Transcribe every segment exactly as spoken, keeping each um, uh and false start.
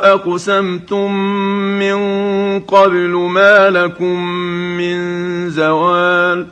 أقسمتم من قبل ما لكم من زوال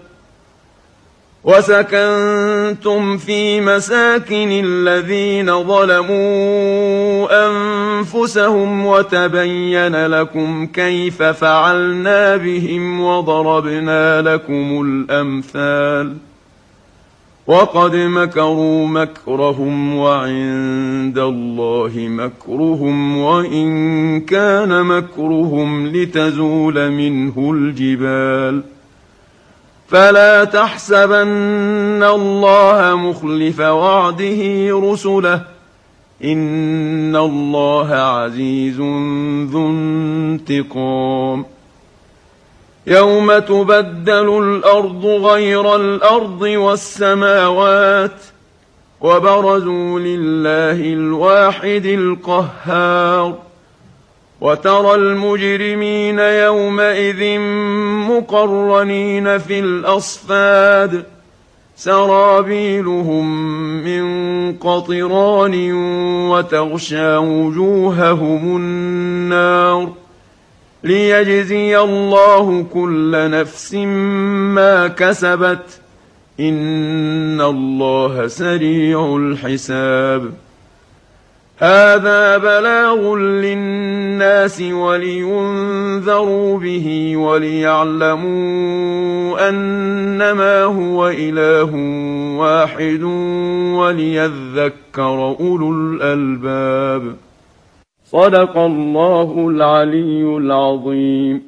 وسكنتم في مساكن الذين ظلموا أنفسهم وتبين لكم كيف فعلنا بهم وضربنا لكم الأمثال وقد مكروا مكرهم وعند الله مكرهم وإن كان مكرهم لتزول منه الجبال فلا تحسبن الله مخلف وعده رسله إن الله عزيز ذو انتقام يوم تبدل الأرض غير الأرض والسماوات وبرزوا لله الواحد القهار وترى المجرمين يومئذ مقرنين في الأصفاد سرابيلهم من قطران وتغشى وجوههم النار ليجزي الله كل نفس ما كسبت إن الله سريع الحساب هذا بلاغ للناس ولينذروا به وليعلموا أنما هو إله واحد وليذكر أولو الألباب صدق الله العلي العظيم.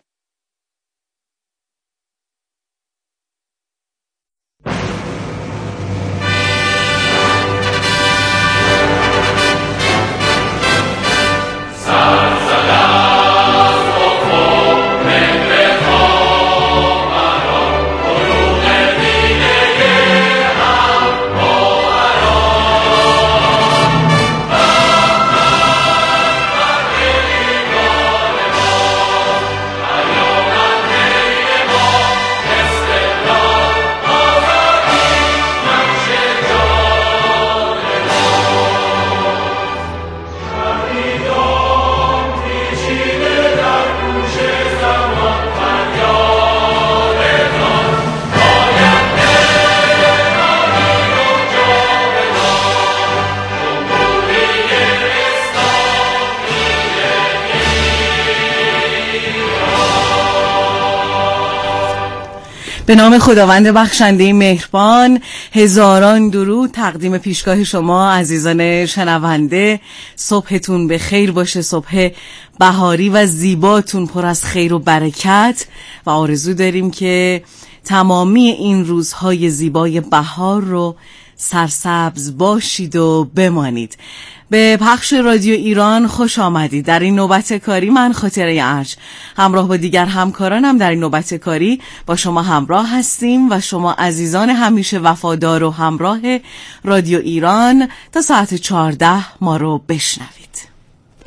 به نام خداوند بخشنده مهربان، هزاران درود تقدیم پیشگاه شما عزیزان شنونده. صبحتون به خیر باشه، صبح بهاری و زیباتون پر از خیر و برکت و آرزو داریم که تمامی این روزهای زیبای بهار رو سرسبز باشید و بمانید. به پخش رادیو ایران خوش آمدید. در این نوبت کاری من خاطره ارج همراه با دیگر همکارانم در این نوبت کاری با شما همراه هستیم و شما عزیزان همیشه وفادار و همراه رادیو ایران تا ساعت چهارده ما رو بشنوید.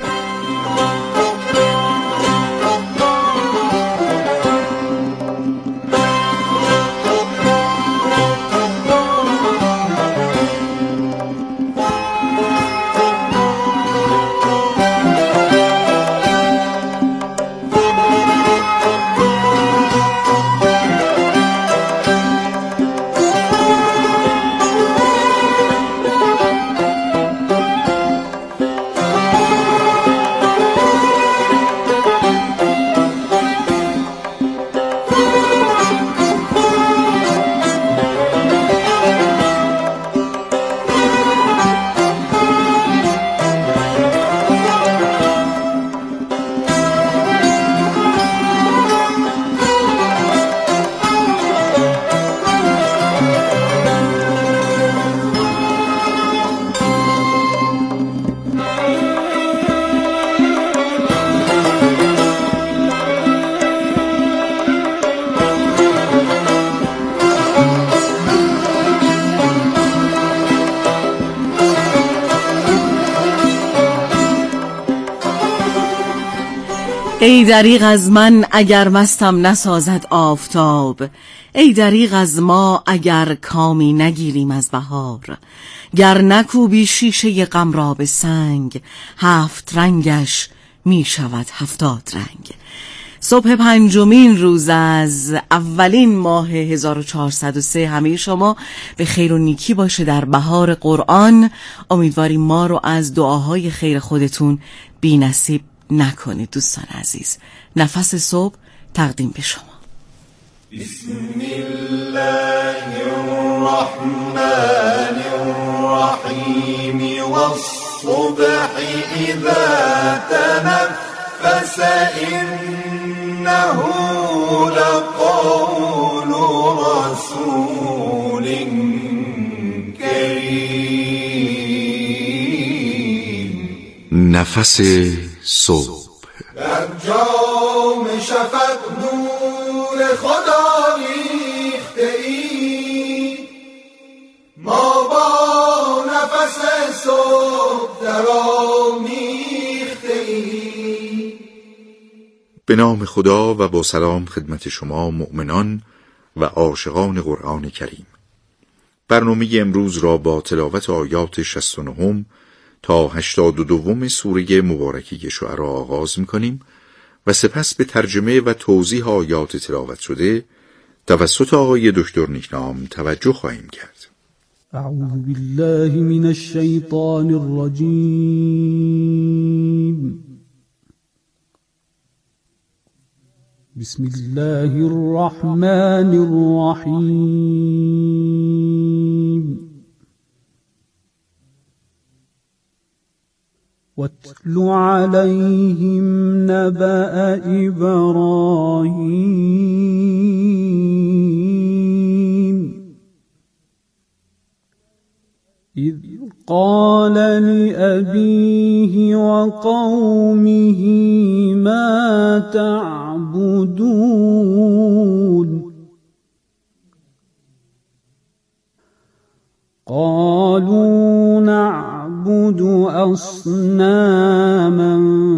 ای دریغ از من اگر مستم نسازد آفتاب، ای دریغ از ما اگر کامی نگیریم از بهار. گر نکوبی شیشه غم را به سنگ، هفت رنگش می شود هفتاد رنگ. صبح پنجمین روز از اولین ماه هزار و چهارصد و سه همه شما به خیر و نیکی باشه در بهار قرآن. امیدواریم ما رو از دعاهای خیر خودتون بی نصیب نکنید. دوستان عزیز، نفس صبح تقدیم به شما. بسم الله الرحمن الرحیم والصبح اذا تنفس انه لقول رسول کریم. نفس صبح در جام شفق نور خدا ریخته ای، ما با نفس صبح در آمیخته ای. به نام خدا و با سلام خدمت شما مؤمنان و عاشقان قرآن کریم. برنامه امروز را با تلاوت آیات شصت و نه تا هشتاد و دو سوره مبارکه شعراء آغاز می‌کنیم و سپس به ترجمه و توضیح آیات تلاوت شده توسط آقای دکتر نیکنام توجه خواهیم کرد. اعوذ بالله من الشیطان الرجیم. بسم الله الرحمن الرحیم. واتل عليهم نبأ إبراهيم إذ قال لأبيه وقومه ما تعبدون قالوا نعبد أصناما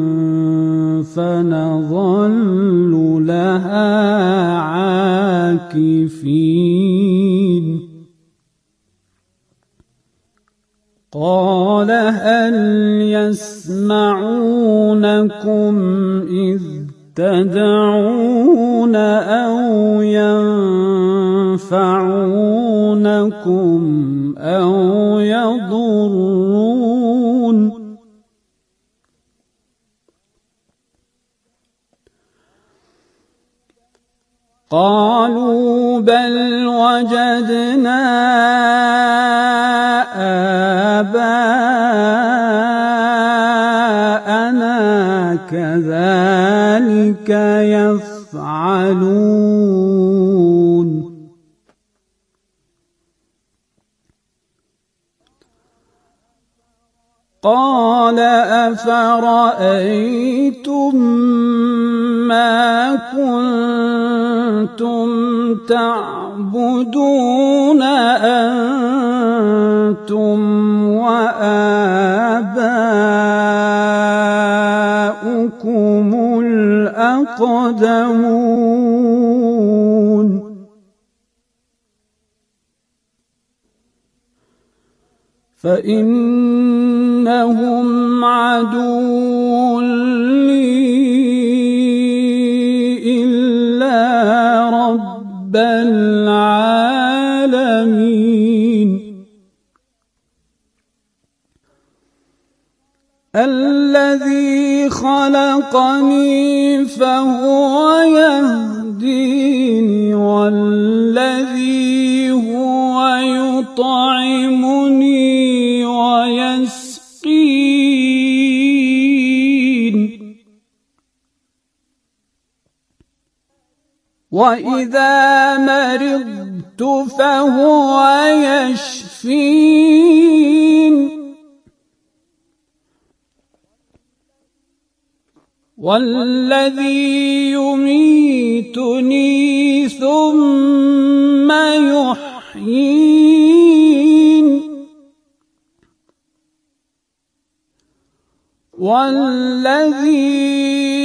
فنظل لها عاكفين قال هل يسمعونكم إذ تدعون أو ينفعونكم أو يضرون قالوا بل وجدنا آباءنا كذلك يفعلون قال أفرأيتم ما كنتم تعبدون أنتم وآباؤكم الأقدمون فإنهم عدو لي إلا رب العالمين الذي خلقني فهو يهديني والذي هو يطعمني ويسقين وإذا مرضت فهو يشفين والذي يميتني ثم يحيين والذي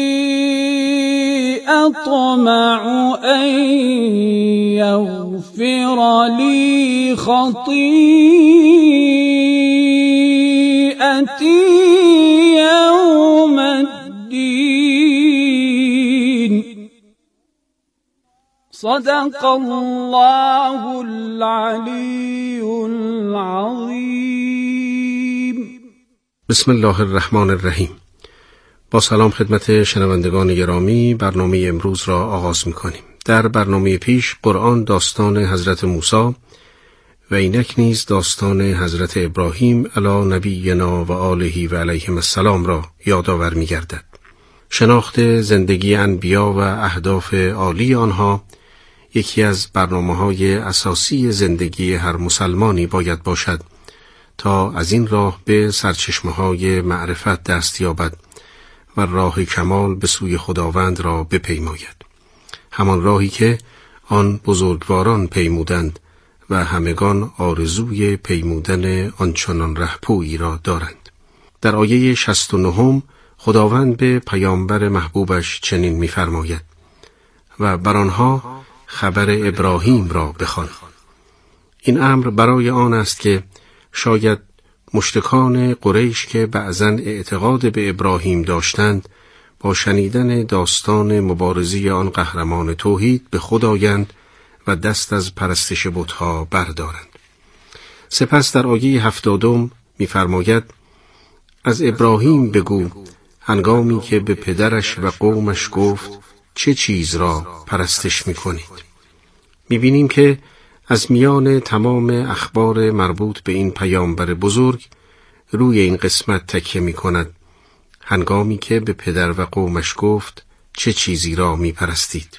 أطمع أن يغفر لي خطيئتي يوم الدين صدق الله العلی العظیم. بسم الله الرحمن الرحیم. با سلام خدمت شنوندگان گرامی، برنامه امروز را آغاز می‌کنیم. در برنامه پیش قرآن داستان حضرت موسی و اینک نیز داستان حضرت ابراهیم علی نبینا و آله و علیهم السلام را یادآور می‌گردد. شناخت زندگی انبیا و اهداف عالی آنها یکی از برنامه‌های اساسی زندگی هر مسلمانی باید باشد تا از این راه به سرچشمه‌های معرفت دست یابد و راه کمال به سوی خداوند را بپیماید. همان راهی که آن بزرگواران پیمودند و همگان آرزوی پیمودن آنچنان رهپویی را دارند. در آیه شصت و نه خداوند به پیامبر محبوبش چنین می‌فرماید: و بر آنها خبر ابراهیم را بخوان. این امر برای آن است که شاید مشرکان قریش که بعضاً اعتقاد به ابراهیم داشتند با شنیدن داستان مبارزی آن قهرمان توحید به خود آیند و دست از پرستش بت‌ها بردارند. سپس در آیه هفتادم می‌فرماید: از ابراهیم بگو هنگامی که به پدرش و قومش گفت چه چیز را پرستش می‌کنید. می‌بینیم که از میان تمام اخبار مربوط به این پیامبر بزرگ روی این قسمت تکیه می‌کند: هنگامی که به پدر و قومش گفت چه چیزی را می‌پرستید.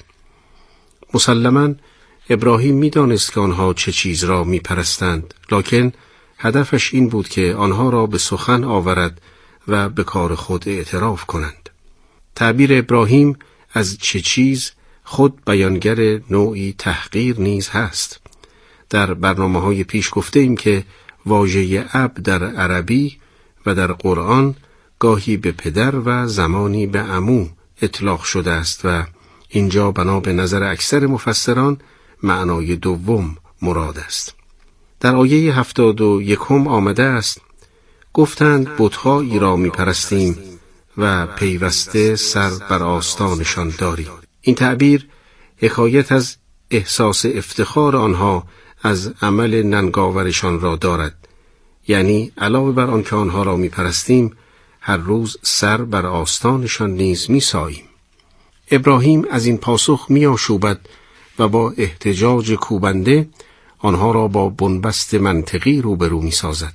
مسلماً ابراهیم می‌دانست که آنها چه چیز را می‌پرستند، لکن هدفش این بود که آنها را به سخن آورد و به کار خود اعتراف کنند. تعبیر ابراهیم از چه چیز خود بیانگر نوعی تحقیر نیز هست. در برنامه‌های پیش گفته ایم که واژه اب در عربی و در قرآن گاهی به پدر و زمانی به عمو اطلاق شده است و اینجا بنا به نظر اکثر مفسران معنای دوم مراد است. در آیه هفتاد و یکم آمده است: گفتند بت‌هایی را می‌پرستیم و پیوسته سر بر آستانشان داریم. این تعبیر حکایت از احساس افتخار آنها از عمل ننگاورشان را دارد، یعنی علاوه بر آن که آنها را می‌پرستیم هر روز سر بر آستانشان نیز می‌ساییم. ابراهیم از این پاسخ می‌آشوبد و با احتجاج کوبنده آنها را با بنبست منطقی روبرو می‌سازد.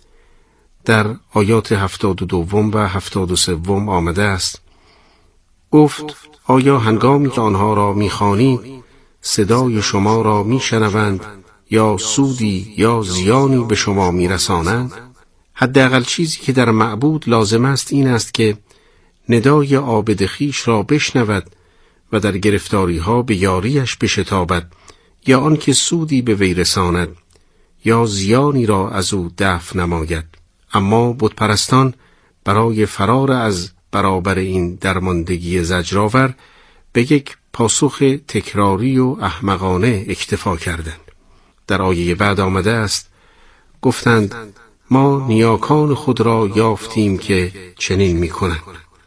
در آیات هفتاد و دوم و هفتاد و سوم آمده است: گفت آیا هنگامی که آنها را می‌خوانید صدای شما را می‌شنوند یا سودی یا زیانی به شما می‌رسانند؟ حداقل چیزی که در معبود لازم است این است که ندای عابد خویش را بشنود و در گرفتاری‌ها به یاریش بشتابد، یا آن که سودی به وی رساند یا زیانی را از او دفع نماید. اما بتپرستان برای فرار از برابر این درماندگی زجرآور به یک پاسخ تکراری و احمقانه اکتفا کردند. در آیه بعد آمده است: گفتند ما نیاکان خود را یافتیم که چنین می‌کنند.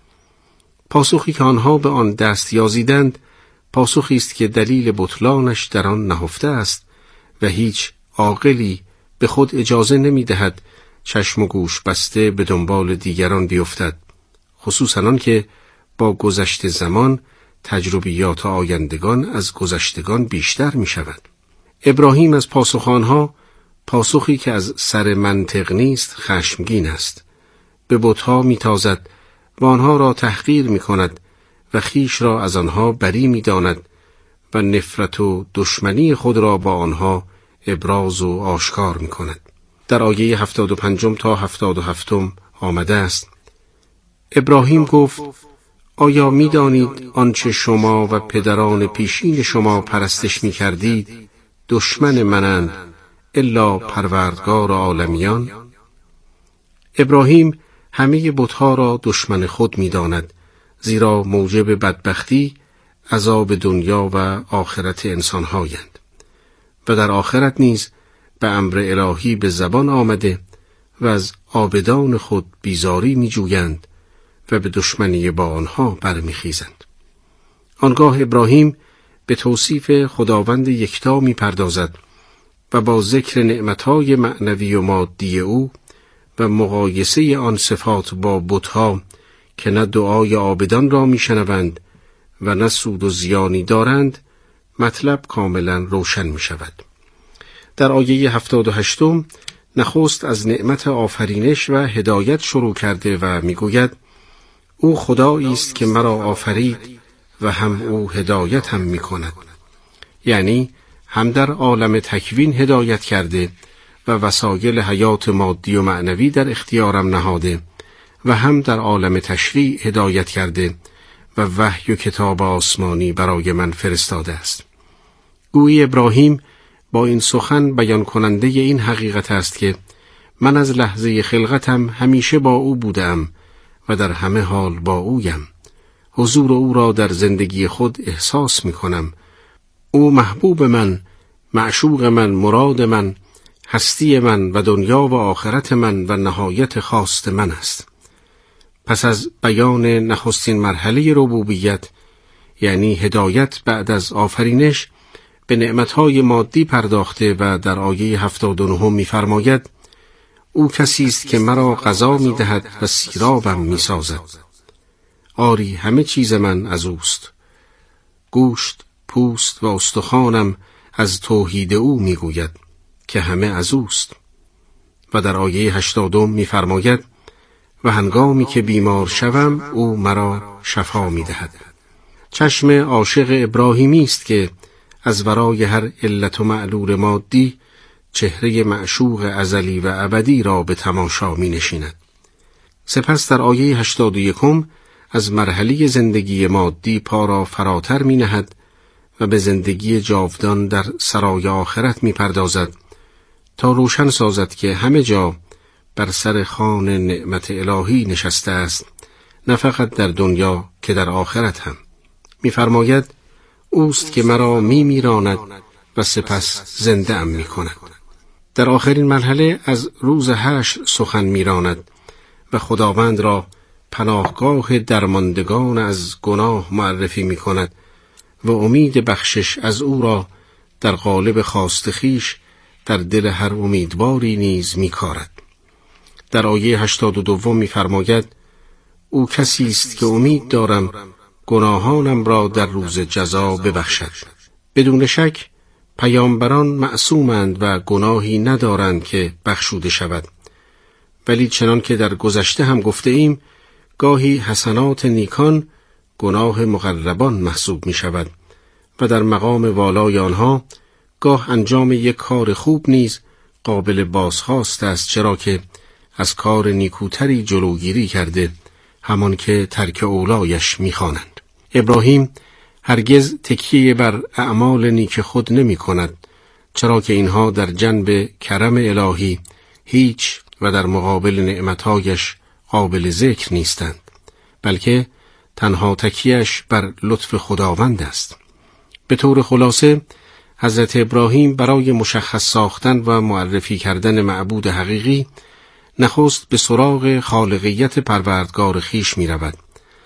پاسخی که آنها به آن دست یازیدند پاسخی است که دلیل بطلانش در آن نهفته است و هیچ عاقلی به خود اجازه نمی‌دهد چشم و گوش بسته به دنبال دیگران بیفتد، خصوصاً آن که با گذشت زمان تجربیات آیندگان از گذشتگان بیشتر می شود. ابراهیم از پاسخ آنها پاسخی که از سر منطق نیست خشمگین است. به بت‌ها می تازد و آنها را تحقیر می کند و خیش را از آنها بری می داند و نفرت و دشمنی خود را با آنها ابراز و آشکار می کند. در آیه هفتاد و پنجم تا هفتاد و هفتم آمده است: ابراهیم گفت آیا می دانید آنچه شما و پدران پیشین شما پرستش می کردید دشمن منند الا پروردگار عالمیان؟ ابراهیم همه بت‌ها را دشمن خود می داند، زیرا موجب بدبختی عذاب دنیا و آخرت انسان‌هایند و در آخرت نیز به امر الهی به زبان آمده و از عابدان خود بیزاری می جویند و به دشمنی با آنها برمیخیزند. آنگاه ابراهیم به توصیف خداوند یکتا می پردازد و با ذکر نعمتهای معنوی و مادی او و مقایسه آن صفات با بت‌ها که نه دعای عابدان را می شنوند و نه سود و زیانی دارند، مطلب کاملا روشن می شود. در آیه هفتاد و هشتم نخست از نعمت آفرینش و هدایت شروع کرده و می گوید او خدایی است که مرا آفرید و هم او هدایت هم می کند. یعنی هم در عالم تکوین هدایت کرده و وسایل حیات مادی و معنوی در اختیارم نهاده و هم در عالم تشریع هدایت کرده و وحی و کتاب آسمانی برای من فرستاده است. گویی ابراهیم با این سخن بیان کننده این حقیقت است که من از لحظه خلقتم همیشه با او بودم و در همه حال با اویم. حضور او را در زندگی خود احساس می کنم. او محبوب من، معشوق من، مراد من، هستی من و دنیا و آخرت من و نهایت خواست من است. پس از بیان نخستین مرحله ربوبیت، یعنی هدایت بعد از آفرینش، به نعمتهای مادی پرداخته و در آیه هفتاد و نه می‌فرماید او کسی است که مرا غذا می‌دهد و سیرابم می‌سازد. آری همه چیز من از اوست. گوشت، پوست و استخوانم از توحید او می‌گوید که همه از اوست. و در آیه هشتادم می‌فرماید و هنگامی که بیمار شوم او مرا شفا می‌دهد. چشم عاشق ابراهیمی است که از ورای هر علت و معلول مادی چهره معشوق ازلی و ابدی را به تماشا می نشیند. سپس در آیه هشتاد و یکم از مرحله زندگی مادی پا را فراتر می نهد و به زندگی جاودان در سرای آخرت می پردازد تا روشن سازد که همه جا بر سر خوان نعمت الهی نشسته است، نه فقط در دنیا که در آخرت هم. می فرماید اوست که مرا می میراند و سپس زنده ام می کند. در آخرین مرحله از روز حشر سخن میراند و خداوند را پناهگاه درماندگان از گناه معرفی می کند و امید بخشش از او را در قالب خواست خویش در دل هر امیدواری نیز می کارد. در آیه هشتاد و دو می فرماید او کسی است که امید دارم گناهانم را در روز جزا ببخشد. بدون شک پیامبران معصومند و گناهی ندارند که بخشوده شود، ولی چنان که در گذشته هم گفته ایم گاهی حسنات نیکان گناه مقربان محسوب می شود و در مقام والای آنها گاه انجام یک کار خوب نیز قابل بازخواست است، چرا که از کار نیکوتری جلوگیری کرده، همان که ترک اولایش می خوانند. ابراهیم هرگز تکیه بر اعمال نیک خود نمی کند، چرا که اینها در جنب کرم الهی هیچ و در مقابل نعمتهایش قابل ذکر نیستند، بلکه تنها تکیهش بر لطف خداوند است. به طور خلاصه حضرت ابراهیم برای مشخص ساختن و معرفی کردن معبود حقیقی نخست به سراغ خالقیت پروردگار خیش می رود.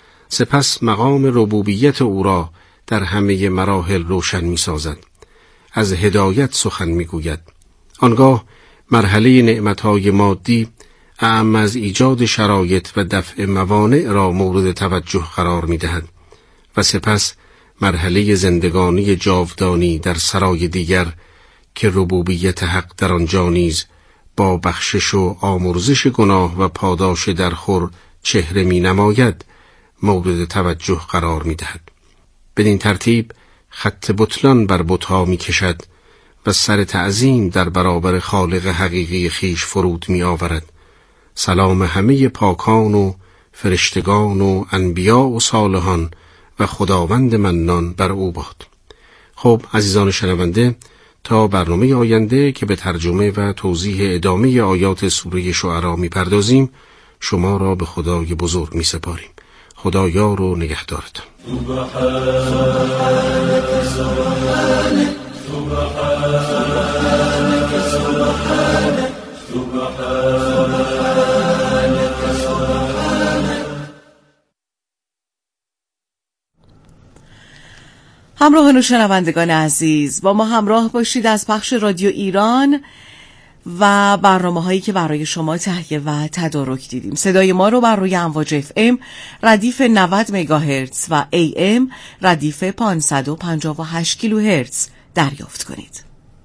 سپس مقام ربوبیت او را در همه مراحل روشن می سازد. از هدایت سخن می گوید. آنگاه مرحله نعمتهای مادی اعم از ایجاد شرایط و دفع موانع را مورد توجه قرار می دهد و سپس مرحله زندگانی جاودانی در سرای دیگر که ربوبیت حق در آنجا نیز با بخشش و آمرزش گناه و پاداش درخور چهره می نماید مورد توجه قرار می دهد. بدین ترتیب خط بطلان بر بتها می کشد و سر تعظیم در برابر خالق حقیقی خیش فرود می آورد. سلام همه پاکان و فرشتگان و انبیا و صالحان و خداوند منان بر او باد. خب عزیزان شنونده، تا برنامه آینده که به ترجمه و توضیح ادامه آیات سوره شعرا می پردازیم، شما را به خدای بزرگ می سپاریم. خدا یار و نگهدارتان. سبحانك سبحانك سبحانك سبحانك سبحانك سبحانك. همراهان و شنوندگان عزیز، با ما همراه باشید از پخش رادیو ایران و برنامه هایی که برای شما تهیه و تدارک دیدیم. صدای ما رو بر روی امواج اف ام ردیف نود مگاهرتز و ای ام ردیف پانصد و پنجاه و هشت کیلوهرتز دریافت کنید.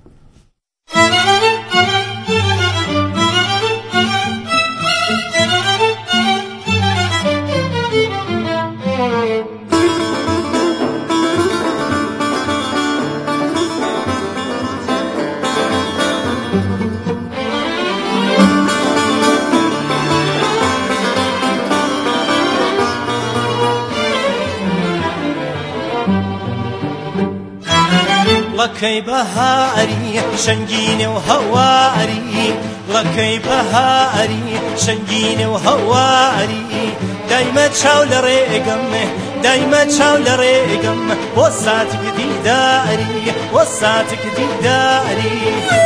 لكي بهاري شنجيني وهواري لكي بهاري شنجيني وهواري دايما تشاول ريقم دايما تشاول ريقم وصاتك دي داري وصاتك دي داري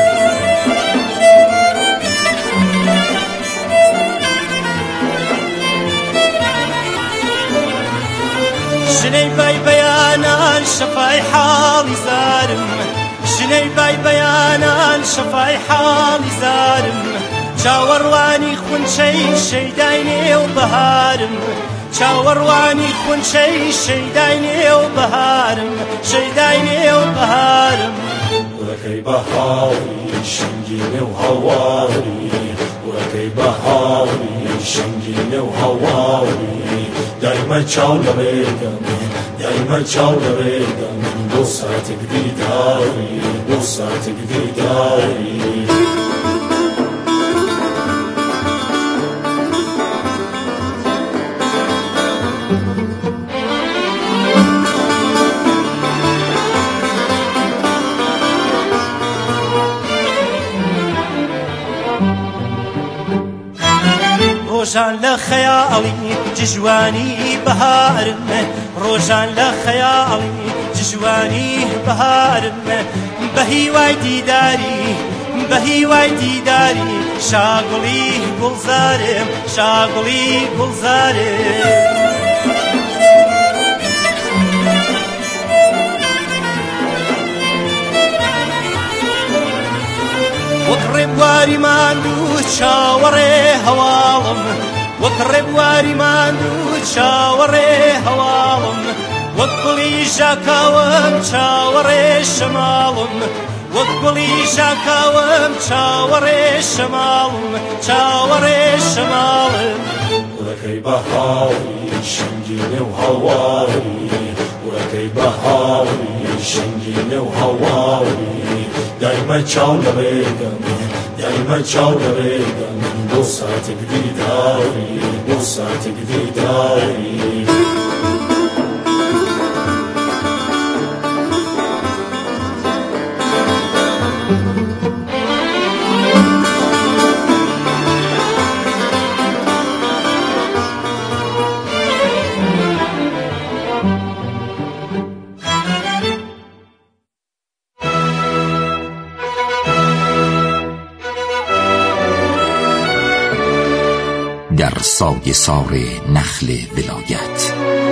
شني باي بيانا شفاي حالي زارم شني باي بيانا شفاي حالي زارم شاورواني خون شي شي دايني وبهارم شاورواني خون شي شي دايني وبهارم شي دايني وبهارم ولكي بهاري شنجيني وهواري ولكي بهاري شنجيني وهواري دايما تشاول ريقم دايما تشاول ريقم بوساتك دي داري بوساتك دي داري روشان لخيالي ججواني بهارم روشان لخيالي ججواني بهارم بهي وايدي داري بهي وايدي داري شاغلي گلزارم شاغلي گلزارم وقرب واري ماندو شاوري هوالم وقرب واري ماندو شاوري هوالم وقلي جاكاوم شاوري شمالم وقلي جاكاوم شاوري شمالم شاوري شمالم ولكي بهاري شنجيني وهواري ولكي بهاري شنجيني وهواري دايما تشاول ريقم دايما تشاول ريقم بوساتك دي داري بوساتك دي داري در سایه سار نخل ولایت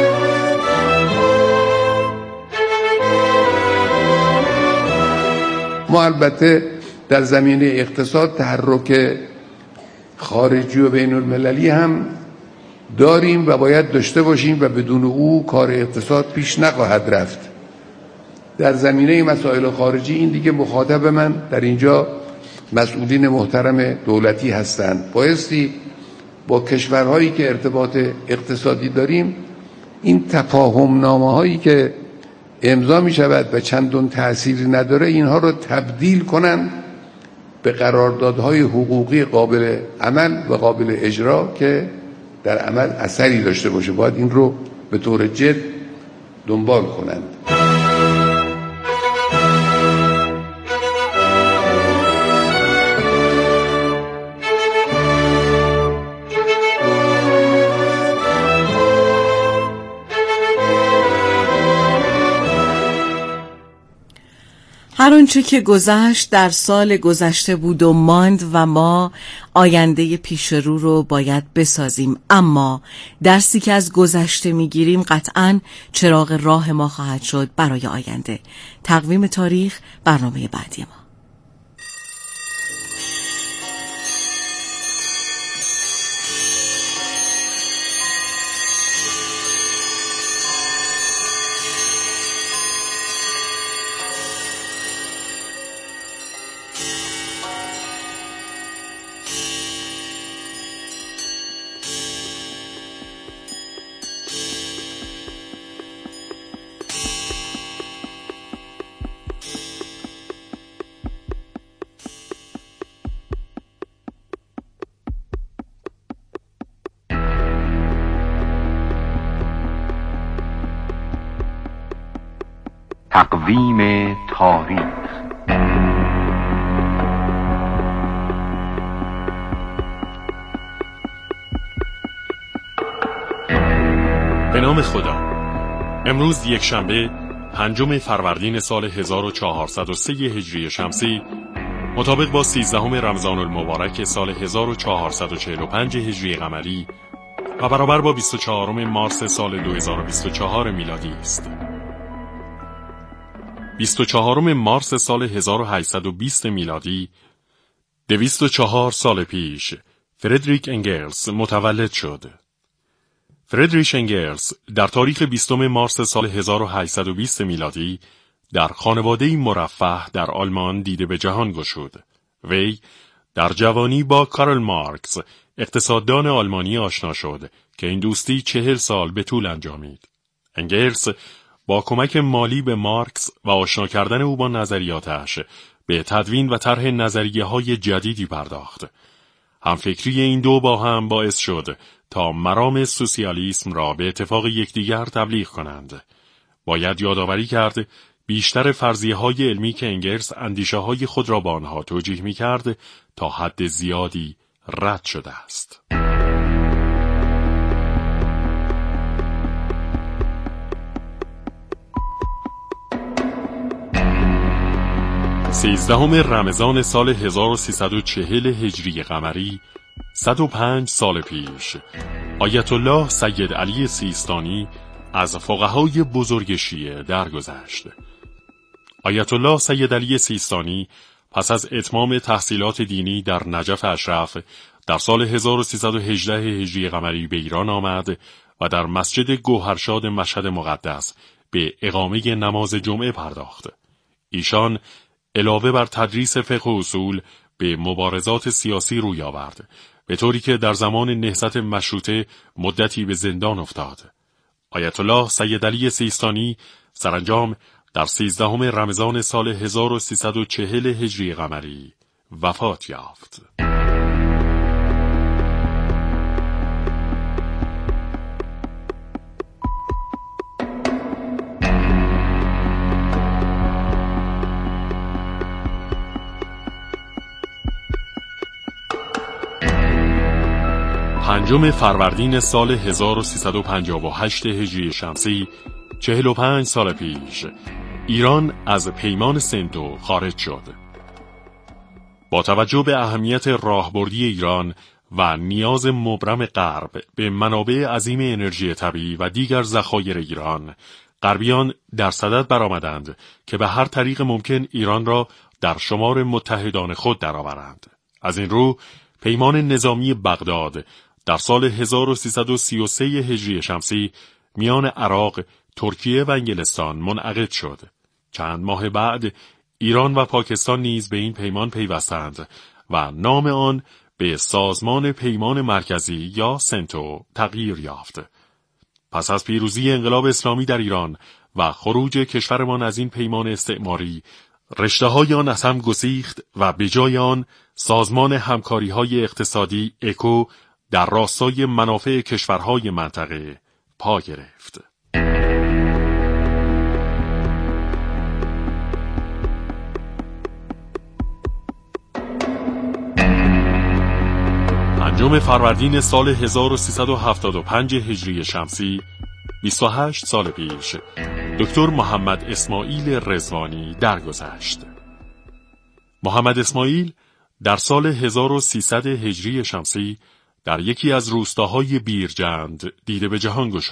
ما البته در زمینه اقتصاد تحرک خارجی و بین المللی هم داریم و باید داشته باشیم و بدون او کار اقتصاد پیش نخواهد رفت. در زمینه مسائل خارجی این دیگه مخاطب من در اینجا مسئولین محترم دولتی هستند. بایستی با کشورهایی که ارتباط اقتصادی داریم این تفاهم نامه هایی که امضا می شود و چندان تأثیری نداره اینها رو تبدیل کنن به قراردادهای حقوقی قابل عمل و قابل اجرا که در عمل اثری داشته باشه. باید این رو به طور جد دنبال کنند. هر آنچه که گذشت در سال گذشته بود و ماند و ما آینده پیش رو رو باید بسازیم، اما درسی که از گذشته میگیریم قطعاً چراغ راه ما خواهد شد برای آینده. تقویم تاریخ، برنامه بعدی ما. تقویم تاریخ. به نام خدا. امروز یک شنبه پنجم فروردین سال هزار و چهارصد و سه هجری شمسی مطابق با سیزدهم رمضان المبارک سال هزار و چهارصد و چهل و پنج هجری قمری و برابر با بیست و چهارم مارس سال دو هزار و بیست و چهار میلادی است. بیست و چهارم مارس سال هزار و هشتصد و بیست میلادی، دویست و چهار سال پیش، فردریک انگلز متولد شد. فردریک انگلز در تاریخ بیستم مارس سال هزار و هشتصد و بیست میلادی در خانواده‌ای مرفه در آلمان دیده به جهان گشود. وی در جوانی با کارل مارکس، اقتصاددان آلمانی آشنا شد که این دوستی چهل سال به طول انجامید. انگلز با کمک مالی به مارکس و آشنا کردن او با نظریاتش به تدوین و طرح نظریه‌های جدیدی پرداخت. همفکری این دو با هم باعث شد تا مرام سوسیالیسم را به اتفاق یکدیگر تبلیغ کنند. باید یادآوری کرد بیشتر فرضیه‌های علمی که انگلز اندیشه‌های خود را با آنها توجیه می‌کرد تا حد زیادی رد شده است. سیزدهم رمضان سال هزار و سیصد و چهل هجری قمری، صد و پنج سال پیش، آیت الله سید علی سیستانی از فقهای بزرگ شیعه درگذشت. آیت الله سید علی سیستانی پس از اتمام تحصیلات دینی در نجف اشرف در سال هزار و سیصد و هجده هجری قمری به ایران آمد و در مسجد گوهرشاد مشهد مقدس به اقامه نماز جمعه پرداخت. ایشان علاوه بر تدریس فقه و اصول به مبارزات سیاسی روی آورد، به طوری که در زمان نهضت مشروطه مدتی به زندان افتاد. آیت الله سید علی سیستانی سرانجام در سیزدهم رمضان سال هزار و سیصد و چهل هجری قمری وفات یافت. پنجم فروردین سال هزار و سیصد و پنجاه و هشت هجری شمسی، چهل و پنج سال پیش، ایران از پیمان سنتو خارج شد. با توجه به اهمیت راهبردی ایران و نیاز مبرم غرب به منابع عظیم انرژی طبیعی و دیگر ذخایر ایران، غربیان در صدد برآمدند که به هر طریق ممکن ایران را در شمار متحدان خود درآورند. از این رو پیمان نظامی بغداد در سال هزار و سیصد و سی و سه هجری شمسی میان عراق، ترکیه و انگلستان منعقد شد. چند ماه بعد ایران و پاکستان نیز به این پیمان پیوستند و نام آن به سازمان پیمان مرکزی یا سنتو تغییر یافت. پس از پیروزی انقلاب اسلامی در ایران و خروج کشورمان از این پیمان استعماری، رشته‌های آن از هم گسیخت و به جای آن سازمان همکاری‌های اقتصادی اکو در راستای منافع کشورهای منطقه پا گرفت. پنجم فروردین سال هزار و سیصد و هفتاد و پنج هجری شمسی، بیست و هشت سال پیش، دکتر محمد اسماعیل رضوانی درگذشت. محمد اسماعیل در سال هزار و سیصد هجری شمسی در یکی از روستاهای بیرجند دیده به جهان گشود.